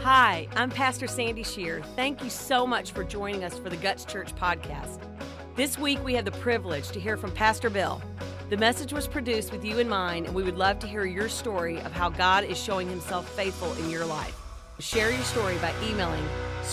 Hi, I'm Pastor Sandy Shear. Thank you so much for joining us for the Guts Church podcast. This week we have the privilege to hear from Pastor Bill. The message was produced with you in mind, and we would love to hear your story of how God is showing himself faithful in your life. Share your story by emailing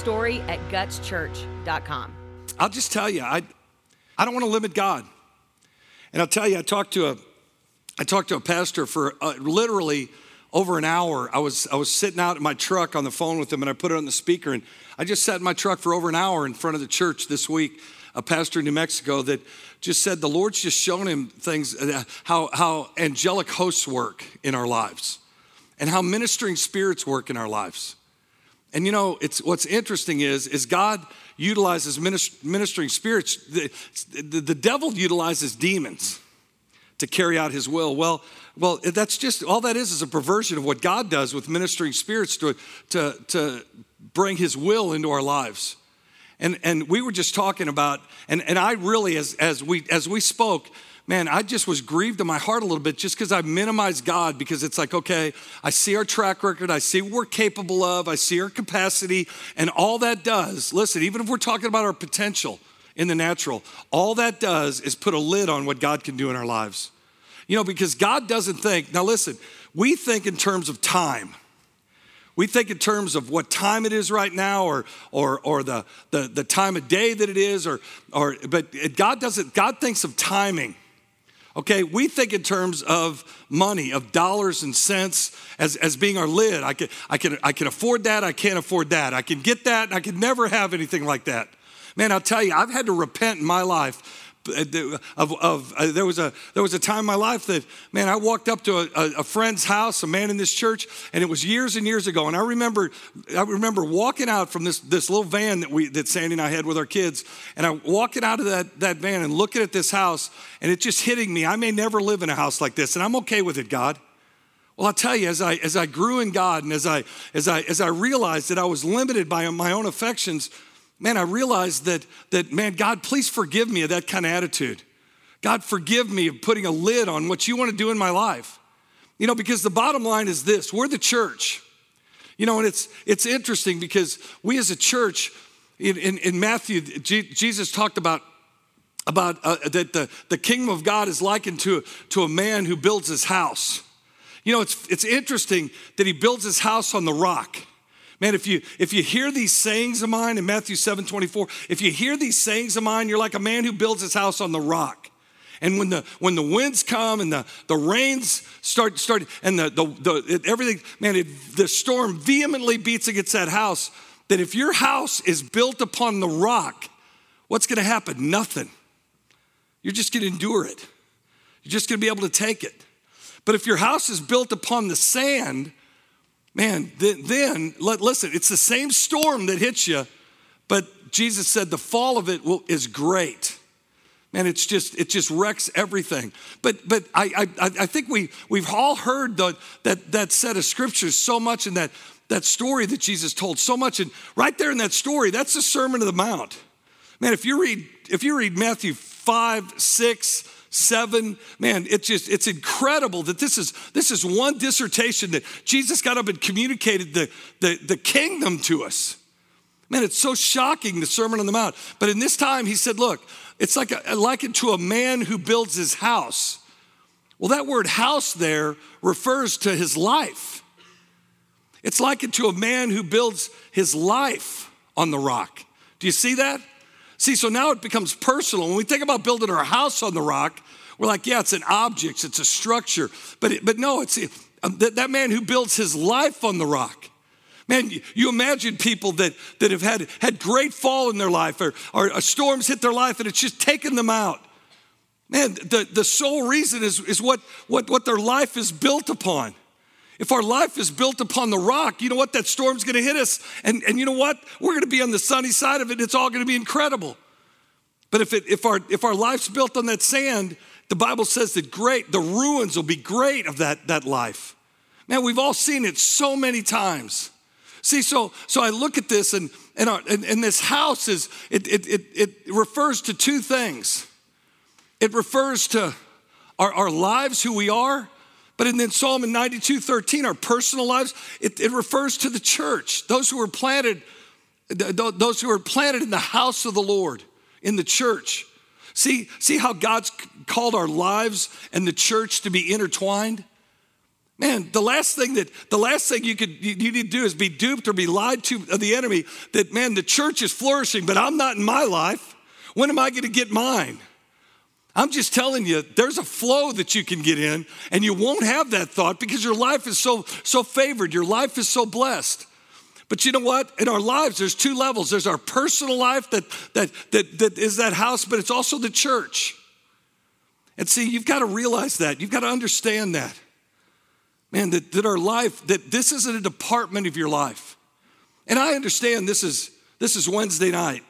story@gutschurch.com. I'll just tell you, I don't want to limit God. And I'll tell you, I talked to a pastor for literally over an hour. I was sitting out in my truck on the phone with him, and I put it on the speaker, and I just sat in my truck for over an hour in front of the church this week, a pastor in New Mexico that just said the Lord's just shown him things, how angelic hosts work in our lives and how ministering spirits work in our lives. And you know, what's interesting is God utilizes ministering spirits. The devil utilizes demons to carry out his will. Well, that's just, all that is a perversion of what God does with ministering spirits to bring his will into our lives. And we were just talking about, and I really, as we spoke, man, I just was grieved in my heart a little bit just because I minimized God, because it's like, okay, I see our track record, I see what we're capable of, I see our capacity, and all that does, listen, even if we're talking about our potential in the natural, all that does is put a lid on what God can do in our lives. You know, because God doesn't think, now listen, we think in terms of time. We think in terms of what time it is right now, or the time of day that it is, but God doesn't. God thinks of timing. Okay, we think in terms of money, of dollars and cents as being our lid. I can afford that. I can't afford that. I can get that. And I could never have anything like that. Man, I'll tell you, I've had to repent in my life. There was a time in my life that, man, I walked up to a friend's house, a man in this church, and it was years and years ago. And I remember walking out from this little van that Sandy and I had with our kids, and I walking out of that van and looking at this house, and it just hitting me. I may never live in a house like this, and I'm okay with it, God. Well, I'll tell you, as I grew in God, and as I realized that I was limited by my own affections, man, I realized that, man, God, please forgive me of that kind of attitude. God, forgive me of putting a lid on what you want to do in my life. You know, because the bottom line is this, we're the church. You know, and it's interesting because we as a church, in Matthew, Jesus talked about that the kingdom of God is likened to a man who builds his house. You know, it's interesting that he builds his house on the rock. Man, if you hear these sayings of mine in Matthew 7:24, if you hear these sayings of mine, you're like a man who builds his house on the rock. And when the winds come and the rains start and everything, man, the storm vehemently beats against that house, that if your house is built upon the rock, what's going to happen? Nothing. You're just going to endure it. You're just going to be able to take it. But if your house is built upon the sand, man, then listen, it's the same storm that hits you, but Jesus said the fall of it is great. Man, it just wrecks everything. But I think we've all heard that set of scriptures so much in that story that Jesus told so much, and right there in that story, that's the Sermon on the Mount. Man, if you read Matthew 5, 6, 7, man, it's incredible that this is one dissertation that Jesus got up and communicated the kingdom to us. Man, it's so shocking, the Sermon on the Mount. But in this time, he said, look, it's likened to a man who builds his house. Well, that word house there refers to his life. It's likened to a man who builds his life on the rock. Do you see that? See, so now it becomes personal. When we think about building our house on the rock, we're like, yeah, it's an object, it's a structure. But no, it's that man who builds his life on the rock. Man, you imagine people that have had great fall in their life, or storms hit their life and it's just taken them out. Man, the sole reason is what their life is built upon. If our life is built upon the rock, you know what? That storm's going to hit us. And you know what? We're going to be on the sunny side of it. It's all going to be incredible. But if our life's built on that sand, the Bible says that the ruins will be great of that life. Man, we've all seen it so many times. See, so I look at this, and this house it refers to two things. It refers to our lives, who we are, But in Psalm 92:13, our personal lives, it refers to the church, those who are planted in the house of the Lord, in the church. See how God's called our lives and the church to be intertwined? Man, the last thing you need to do is be duped or be lied to of the enemy that, man, the church is flourishing, but I'm not in my life. When am I going to get mine? I'm just telling you, there's a flow that you can get in, and you won't have that thought because your life is so favored. Your life is so blessed. But you know what? In our lives, there's two levels. There's our personal life that is that house, but it's also the church. And see, you've got to realize that. You've got to understand that. Man, that our life, that this isn't a department of your life. And I understand this is Wednesday night.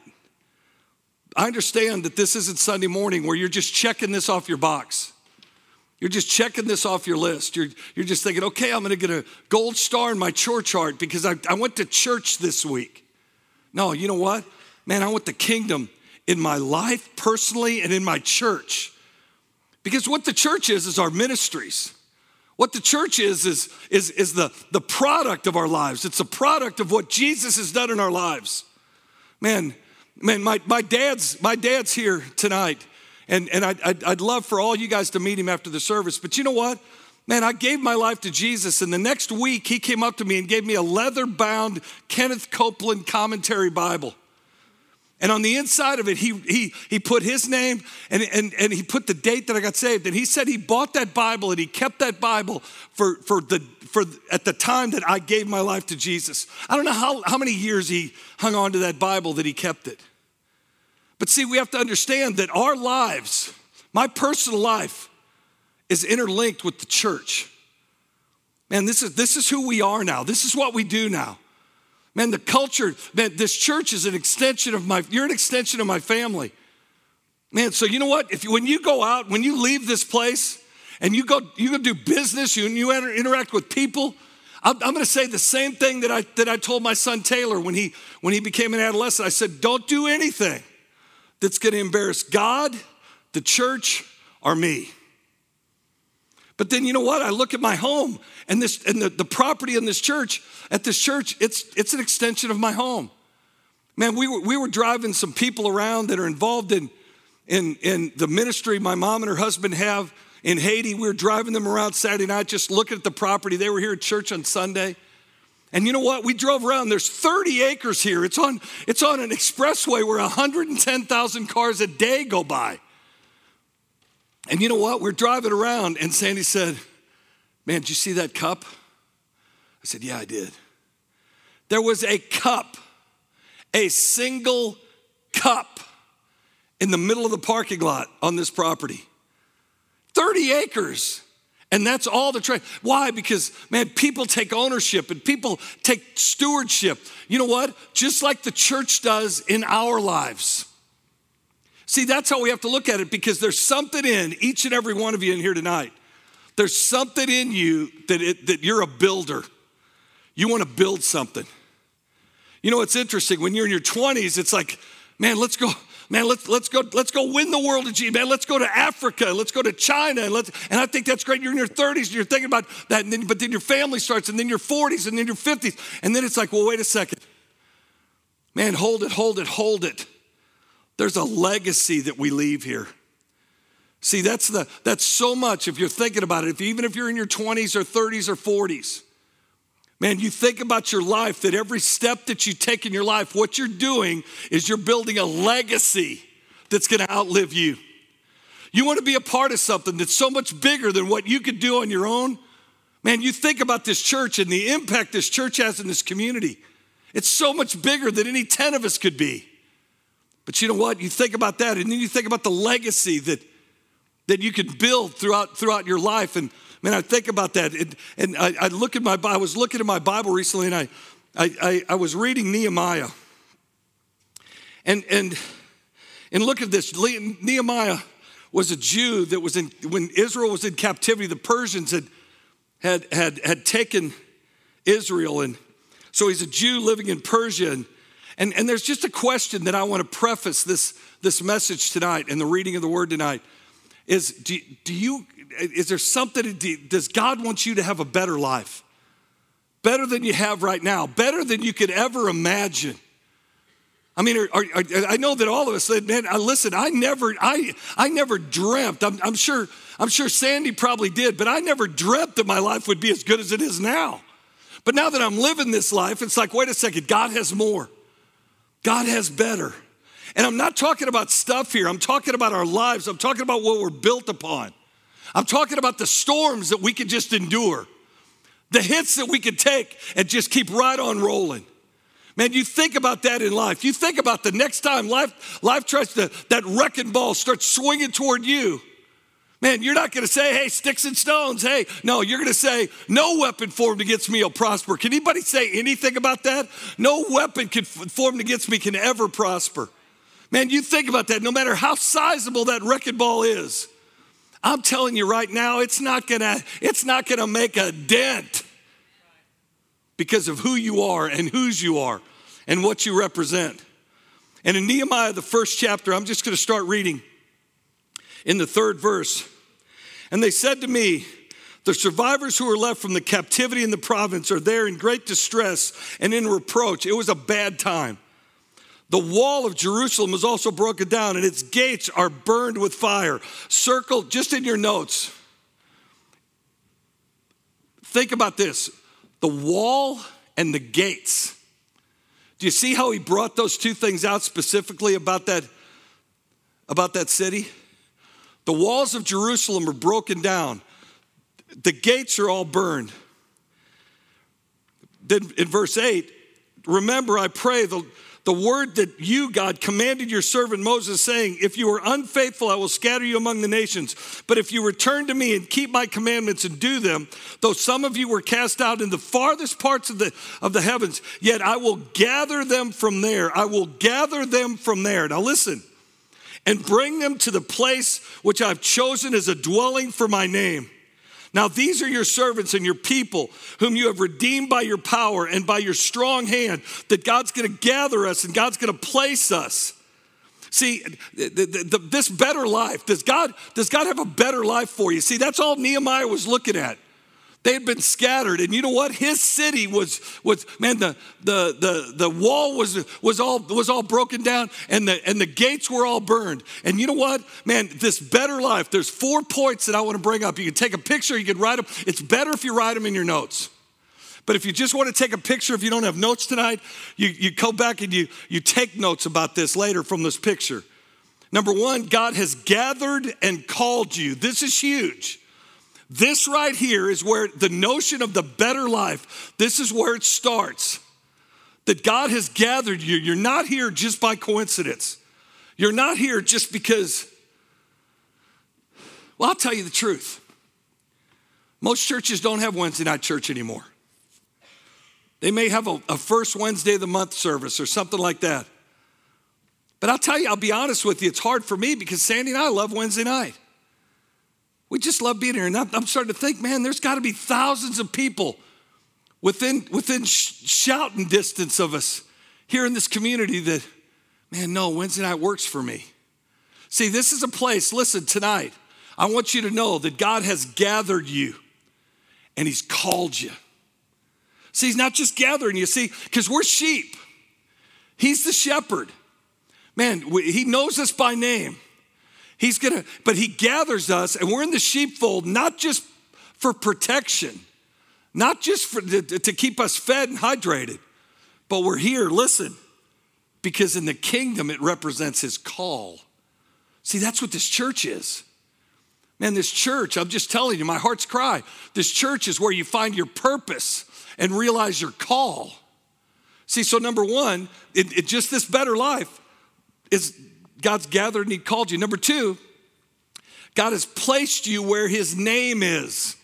I understand that this isn't Sunday morning where you're just checking this off your box. You're just checking this off your list. You're just thinking, okay, I'm going to get a gold star in my church heart because I went to church this week. No, you know what? Man, I want the kingdom in my life personally and in my church. Because what the church is our ministries. What the church is the product of our lives. It's a product of what Jesus has done in our lives. Man, my dad's here tonight, and I'd love for all you guys to meet him after the service. But you know what? Man, I gave my life to Jesus, and the next week he came up to me and gave me a leather-bound Kenneth Copeland commentary Bible. And on the inside of it, he put his name and he put the date that I got saved. And he said he bought that Bible and he kept that Bible for at the time that I gave my life to Jesus. I don't know how many years he hung on to that Bible that he kept it. But see, we have to understand that our lives, my personal life, is interlinked with the church. Man, this is who we are now. This is what we do now. Man, the culture, man, this church is an extension of you're an extension of my family. Man, so you know what? When you go out, when you leave this place and you go do business, you interact with people, I'm going to say the same thing that I told my son Taylor when he became an adolescent. I said, don't do anything that's going to embarrass God, the church, or me. But then you know what? I look at my home and the property in this church. At this church, it's an extension of my home. Man, we were driving some people around that are involved in the ministry my mom and her husband have in Haiti. We were driving them around Saturday night, just looking at the property. They were here at church on Sunday. And you know what? We drove around. There's 30 acres here. It's on an expressway where 110,000 cars a day go by. And you know what? We're driving around, and Sandy said, man, did you see that cup? I said, yeah, I did. There was a cup, a single cup in the middle of the parking lot on this property. 30 acres. And that's all the trade. Why? Because, man, people take ownership and people take stewardship. You know what? Just like the church does in our lives. See, that's how we have to look at it, because there's something in each and every one of you in here tonight. There's something in you that you're a builder. You want to build something. You know, it's interesting. When you're in your 20s, it's like, man, let's go. Man, let's go win the world of Jesus. Man, let's go to Africa. Let's go to China. And I think that's great. You're in your 30s and you're thinking about that. But then your family starts, and then your 40s, and then your 50s. And then it's like, well, wait a second. Man, hold it. There's a legacy that we leave here. See, that's so much if you're thinking about it. Even if you're in your 20s or 30s or 40s, man, you think about your life, that every step that you take in your life, what you're doing is you're building a legacy that's going to outlive you. You want to be a part of something that's so much bigger than what you could do on your own. Man, you think about this church and the impact this church has in this community. It's so much bigger than any 10 of us could be. But you know what? You think about that, and then you think about the legacy that you could build throughout your life. And man, I think about that. And I was looking at my Bible recently, and I was reading Nehemiah. And look at this. Nehemiah was a Jew that was when Israel was in captivity. The Persians had taken Israel, and so he's a Jew living in Persia. And there's just a question that I want to preface this message tonight and the reading of the word tonight is, do is there something, does God want you to have a better life? Better than you have right now, better than you could ever imagine. I mean, I know that all of us said, man, listen, I never dreamt. I'm sure Sandy probably did, but I never dreamt that my life would be as good as it is now. But now that I'm living this life, it's like, wait a second, God has more. God has better. And I'm not talking about stuff here. I'm talking about our lives. I'm talking about what we're built upon. I'm talking about the storms that we can just endure, the hits that we can take and just keep right on rolling. Man, you think about that in life. You think about the next time life tries to, that wrecking ball starts swinging toward you. Man, you're not going to say, hey, sticks and stones, hey. No, you're going to say, no weapon formed against me will prosper. Can anybody say anything about that? No weapon formed against me can ever prosper. Man, you think about that. No matter how sizable that wrecking ball is, I'm telling you right now, it's not gonna make a dent because of who you are and whose you are and what you represent. And in Nehemiah, the first chapter, I'm just gonna start reading in the 3rd verse. And they said to me, the survivors who are left from the captivity in the province are there in great distress and in reproach. It was a bad time. The wall of Jerusalem was also broken down, and its gates are burned with fire. Circle, just in your notes. Think about this. The wall and the gates. Do you see how he brought those two things out specifically about that city? The walls of Jerusalem are broken down. The gates are all burned. Then in verse 8, remember, I pray, the word that you, God, commanded your servant Moses, saying, if you are unfaithful, I will scatter you among the nations. But if you return to me and keep my commandments and do them, though some of you were cast out in the farthest parts of the heavens, yet I will gather them from there. I will gather them from there. Now listen, and bring them to the place which I've chosen as a dwelling for my name. Now these are your servants and your people whom you have redeemed by your power and by your strong hand, that God's going to gather us and God's going to place us. See, this better life, does God have a better life for you? See, that's all Nehemiah was looking at. They had been scattered, and you know what? His city was man, the wall was all broken down, and the gates were all burned. And you know what? Man, this better life, there's 4 points that I want to bring up. You can take a picture, you can write them. It's better if you write them in your notes. But if you just want to take a picture, if you don't have notes tonight, you go back and you take notes about this later from this picture. Number 1, God has gathered and called you. This is huge. This right here is where the notion of the better life, this is where it starts. That God has gathered you. You're not here just by coincidence. You're not here just because, well, I'll tell you the truth. Most churches don't have Wednesday night church anymore. They may have a first Wednesday of the month service or something like that. But I'll tell you, I'll be honest with you, it's hard for me because Sandy and I love Wednesday night. We just love being here. And I'm starting to think, man, there's got to be thousands of people within shouting distance of us here in this community that, man, no, Wednesday night works for me. See, this is a place, listen, tonight, I want you to know that God has gathered you and he's called you. See, he's not just gathering you, see, because we're sheep. He's the shepherd. Man, he knows us by name. But he gathers us, and we're in the sheepfold, not just for protection, not just to keep us fed and hydrated, but we're here, listen, because in the kingdom it represents his call. See, that's what this church is. Man, this church, I'm just telling you, my heart's cry. This church is where you find your purpose and realize your call. See, so number 1, it just this better life is God's gathered and he called you. Number 2, God has placed you where his name is.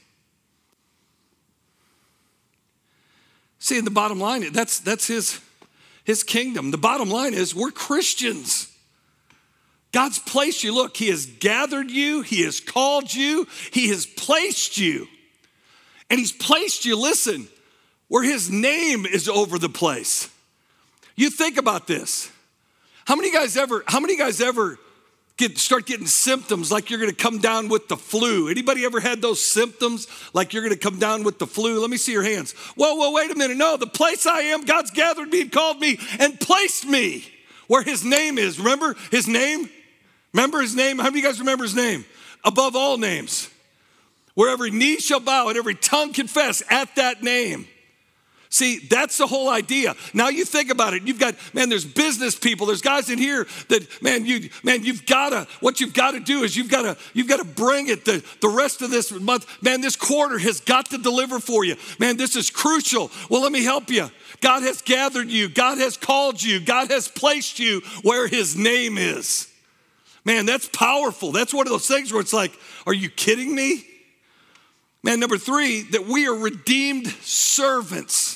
See, in the bottom line, that's his kingdom. The bottom line is we're Christians. God's placed you. Look, he has gathered you. He has called you. He has placed you. And he's placed you, listen, where his name is over the place. You think about this. How many guys ever start getting symptoms like you're gonna come down with the flu. Anybody ever had those symptoms like you're gonna come down with the flu? Let me see your hands. Whoa, wait a minute. No, the place I am, God's gathered me and called me and placed me where his name is. Remember his name? Remember his name? How many of you guys remember his name? Above all names. Where every knee shall bow and every tongue confess at that name. See, that's the whole idea. Now you think about it. You've got, there's business people. There's guys in here that, what you've got to do is you've got to bring it the rest of this month. Man, this quarter has got to deliver for you. Man, this is crucial. Well, let me help you. God has gathered you. God has called you. God has placed you where his name is. Man, that's powerful. That's one of those things where it's like, are you kidding me? Man, number 3, that we are redeemed servants.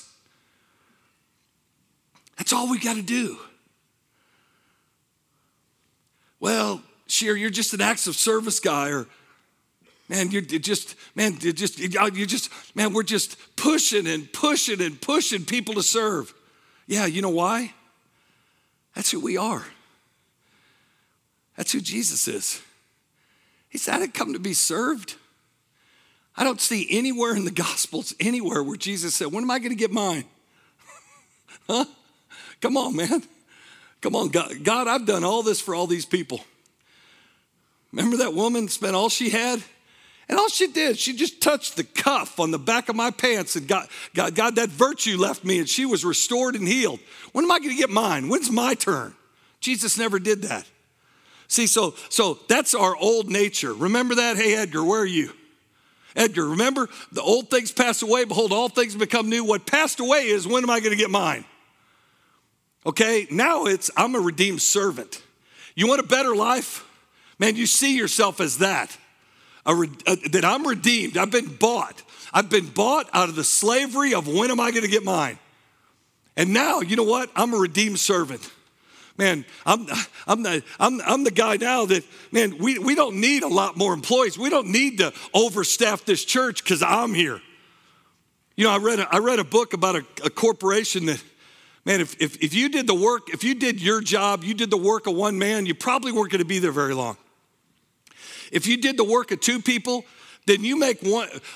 That's all we got to do. Well, Sheer, you're just an acts of service guy, or we're just pushing and pushing and pushing people to serve. Yeah, you know why? That's who we are. That's who Jesus is. He said, I didn't come to be served. I don't see anywhere in the Gospels, anywhere where Jesus said, when am I going to get mine? Huh? Come on, man. Come on, God, I've done all this for all these people. Remember that woman spent all she had? And all she did, she just touched the cuff on the back of my pants and God, that virtue left me and she was restored and healed. When am I going to get mine? When's my turn? Jesus never did that. See, so that's our old nature. Remember that? Hey, Edgar, where are you? Edgar, remember, the old things pass away. Behold, all things become new. What passed away is, when am I going to get mine? Okay, now I'm a redeemed servant. You want a better life? Man, you see yourself as that. That I'm redeemed. I've been bought. I've been bought out of the slavery of when am I going to get mine? And now, you know what? I'm a redeemed servant. Man, I'm the guy now that, man, we don't need a lot more employees. We don't need to overstaff this church because I'm here. You know, I read a book about a corporation that, man, if you did the work, if you did your job, you did the work of one man, you probably weren't going to be there very long. If you did the work of 2 people, then you make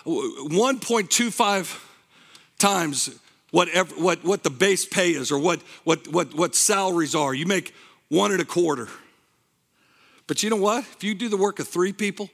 1.25 times what the base pay is, or what salaries are. You make 1.25. But you know what? If you do the work of 3 people,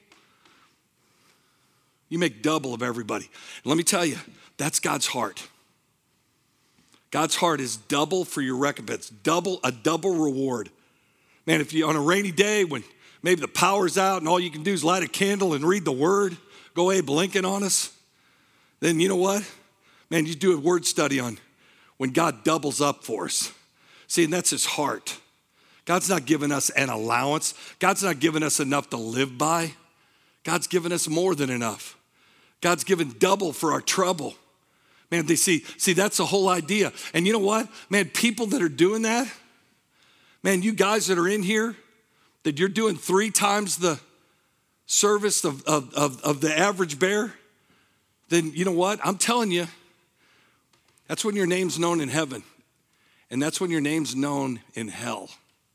you make double of everybody. And let me tell you, that's God's heart. God's heart is double for your recompense, a double reward. Man, if you on a rainy day when maybe the power's out and all you can do is light a candle and read the word, go Abe Lincoln on us, then you know what? Man, you do a word study on when God doubles up for us. See, and that's his heart. God's not giving us an allowance. God's not giving us enough to live by. God's given us more than enough. God's given double for our trouble. Man, they see, that's the whole idea. And you know what? Man, people that are doing that, man, you guys that are in here, that you're doing 3 times the service of the average bear, then you know what? I'm telling you, that's when your name's known in heaven. And that's when your name's known in hell.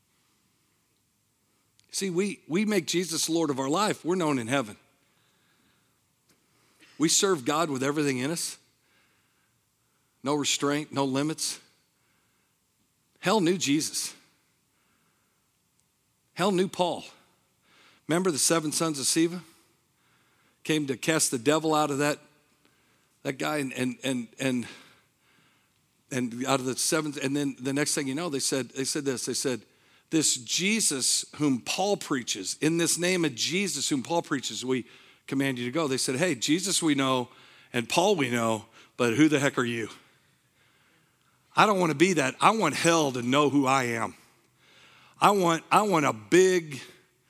See, we make Jesus Lord of our life. We're known in heaven. We serve God with everything in us. No restraint, no limits. Hell knew Jesus. Hell knew Paul. Remember the 7 sons of Sceva? Came to cast the devil out of that guy and out of the 7, and then the next thing you know, they said this Jesus whom Paul preaches, in this name of Jesus whom Paul preaches, we command you to go. They said, hey, Jesus we know and Paul we know, but who the heck are you? I don't want to be that. I want hell to know who I am. I want a big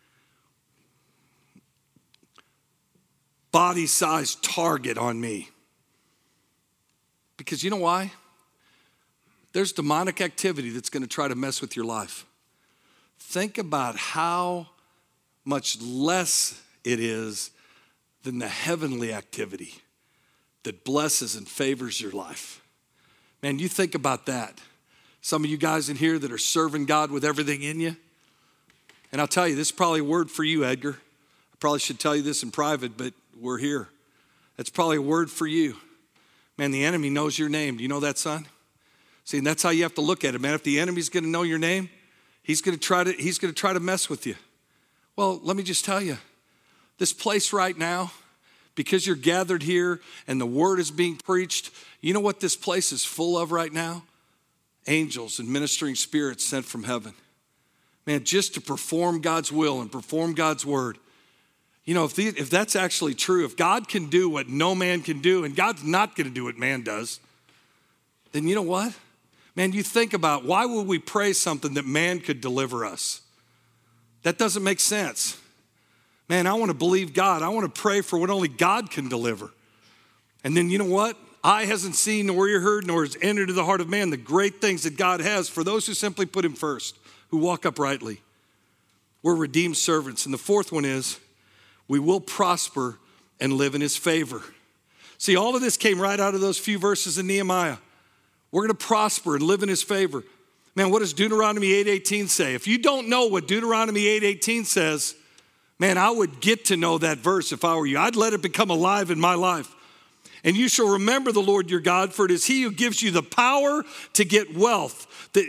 body-sized target on me. Because you know why? There's demonic activity that's going to try to mess with your life. Think about how much less it is than the heavenly activity that blesses and favors your life. Man, you think about that. Some of you guys in here that are serving God with everything in you, And I'll tell you, this is probably a word for you, Edgar. I probably should tell you this in private, but we're here. That's probably a word for you. Man, the enemy knows your name. Do you know that, son? See, and that's how you have to look at it, man. If the enemy's going to know your name, he's going to try to mess with you. Well, let me just tell you, this place right now, because you're gathered here and the word is being preached, you know what this place is full of right now? Angels and ministering spirits sent from heaven. Man, just to perform God's will and perform God's word. You know, if that's actually true, if God can do what no man can do, and God's not going to do what man does, then you know what? Man, you think about, why would we pray something that man could deliver us? That doesn't make sense. Man, I want to believe God. I want to pray for what only God can deliver. And then you know what? Eye hasn't seen, nor ear heard, nor has entered into the heart of man the great things that God has for those who simply put him first, who walk uprightly. We're redeemed servants. And the fourth one is, we will prosper and live in his favor. See, all of this came right out of those few verses in Nehemiah. We're going to prosper and live in his favor. Man, what does Deuteronomy 8:18 say? If you don't know what Deuteronomy 8:18 says, man, I would get to know that verse if I were you. I'd let it become alive in my life. And you shall remember the Lord your God, for it is he who gives you the power to get wealth, that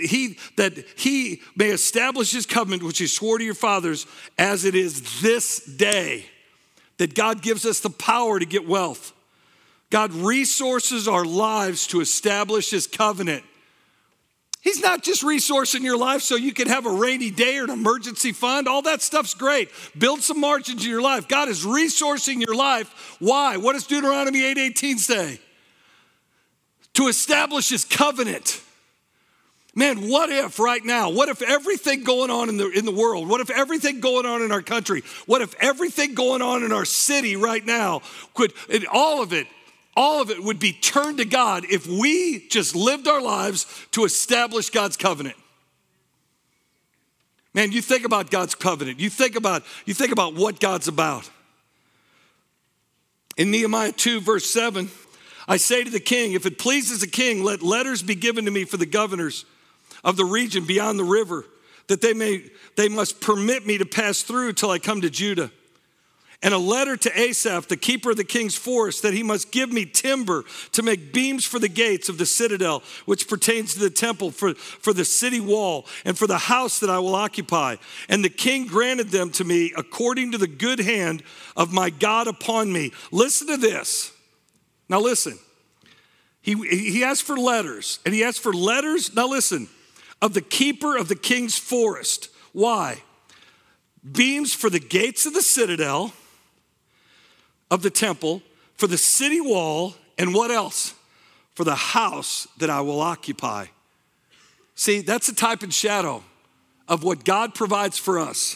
he may establish his covenant, which he swore to your fathers, as it is this day. That God gives us the power to get wealth. God resources our lives to establish his covenant. He's not just resourcing your life so you can have a rainy day or an emergency fund. All that stuff's great. Build some margins in your life. God is resourcing your life. Why? What does Deuteronomy 8:18 say? To establish his covenant. Man, what if right now, what if everything going on in the world, what if everything going on in our country, what if everything going on in our city right now all of it would be turned to God if we just lived our lives to establish God's covenant. Man, you think about God's covenant. You think about what God's about. In Nehemiah 2, verse 7, I say to the king, if it pleases the king, let letters be given to me for the governors of the region beyond the river, that they must permit me to pass through till I come to Judah. And a letter to Asaph, the keeper of the king's forest, that he must give me timber to make beams for the gates of the citadel, which pertains to the temple, for the city wall, and for the house that I will occupy. And the king granted them to me according to the good hand of my God upon me. Listen to this. Now listen. He asked for letters, and he asked for letters, now listen, of the keeper of the king's forest. Why? Beams for the gates of the citadel, of the temple, for the city wall, and what else? For the house that I will occupy. See, that's a type and shadow of what God provides for us.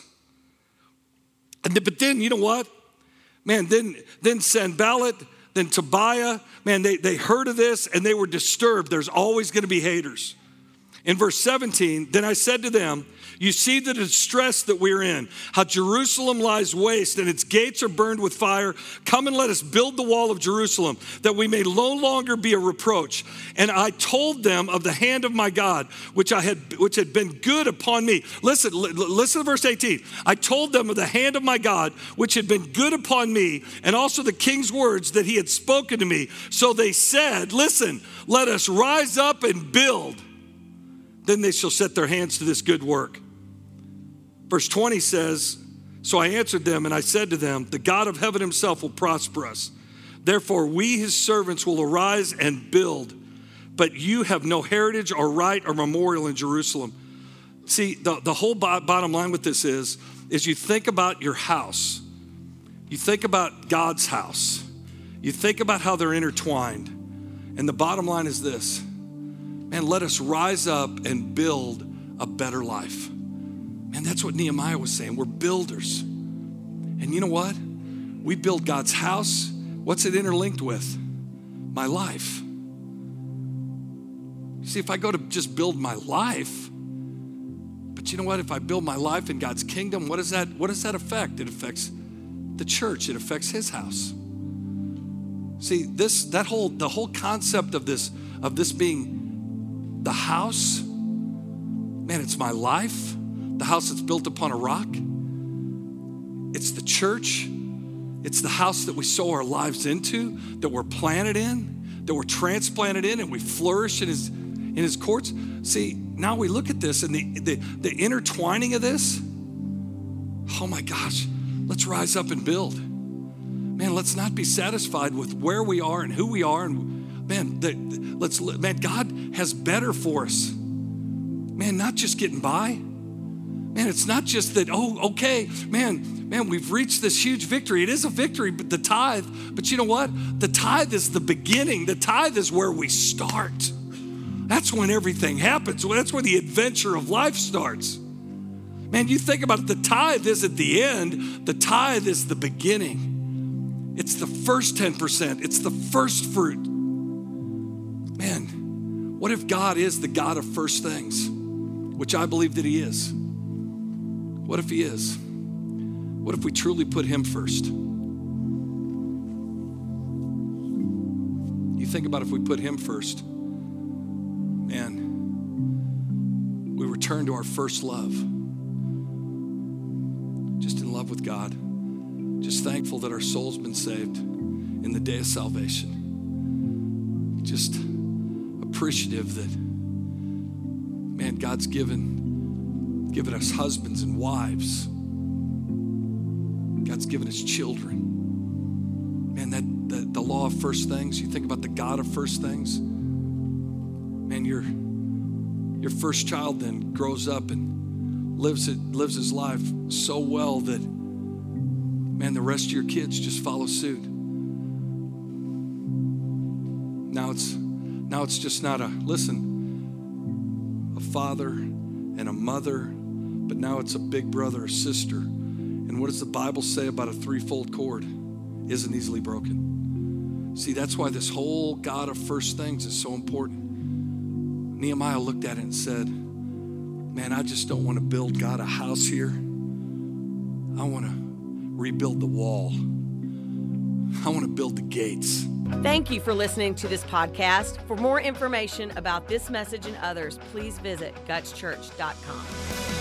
But then, you know what? Man, then Sanballat, then Tobiah, man, they heard of this and they were disturbed. There's always going to be haters. In verse 17, then I said to them, you see the distress that we're in, how Jerusalem lies waste and its gates are burned with fire. Come and let us build the wall of Jerusalem, that we may no longer be a reproach. And I told them of the hand of my God, which had been good upon me. Listen to verse 18. I told them of the hand of my God, which had been good upon me, and also the king's words that he had spoken to me. So they said, listen, let us rise up and build. Then they shall set their hands to this good work. Verse 20 says, so I answered them and I said to them, the God of heaven himself will prosper us. Therefore we his servants will arise and build, but you have no heritage or right or memorial in Jerusalem. See, the whole bottom line with this is you think about your house. You think about God's house. You think about how they're intertwined. And the bottom line is this. Man, let us rise up and build a better life. Man, that's what Nehemiah was saying. We're builders. And you know what? We build God's house. What's it interlinked with? My life. See, if I go to just build my life, but you know what? If I build my life in God's kingdom, what does that affect? It affects the church. It affects his house. See, the whole concept of this being the house, man, it's my life. the house that's built upon a rock. It's the church. It's the house that we sow our lives into, that we're planted in, that we're transplanted in, and we flourish in his courts. See, now we look at this and the intertwining of this. Oh my gosh, let's rise up and build. Man, let's not be satisfied with where we are and who we are. And man, God has better for us. Man, not just getting by. Man, it's not just that, okay, man, we've reached this huge victory. It is a victory, but the tithe, but you know what? The tithe is the beginning. The tithe is where we start. That's when everything happens. That's where the adventure of life starts. Man, you think about it, the tithe isn't the end. The tithe is the beginning. It's the first 10%. It's the first fruit. Man, what if God is the God of first things, which I believe that he is? What if he is? What if we truly put him first? You think about if we put him first, man, we return to our first love. Just in love with God. Just thankful that our soul's been saved in the day of salvation. Just appreciative that, man, God's given us husbands and wives. God's given us children. Man, the law of first things, you think about the God of first things. Man, your first child then grows up and lives his life so well that, man, the rest of your kids just follow suit. Now it's just not a father and a mother, but now it's a big brother or sister. And what does the Bible say about a threefold cord? Isn't easily broken. See, that's why this whole God of first things is so important. Nehemiah looked at it and said, man, I just don't want to build God a house here. I want to rebuild the wall. I want to build the gates. Thank you for listening to this podcast. For more information about this message and others, please visit gutschurch.com.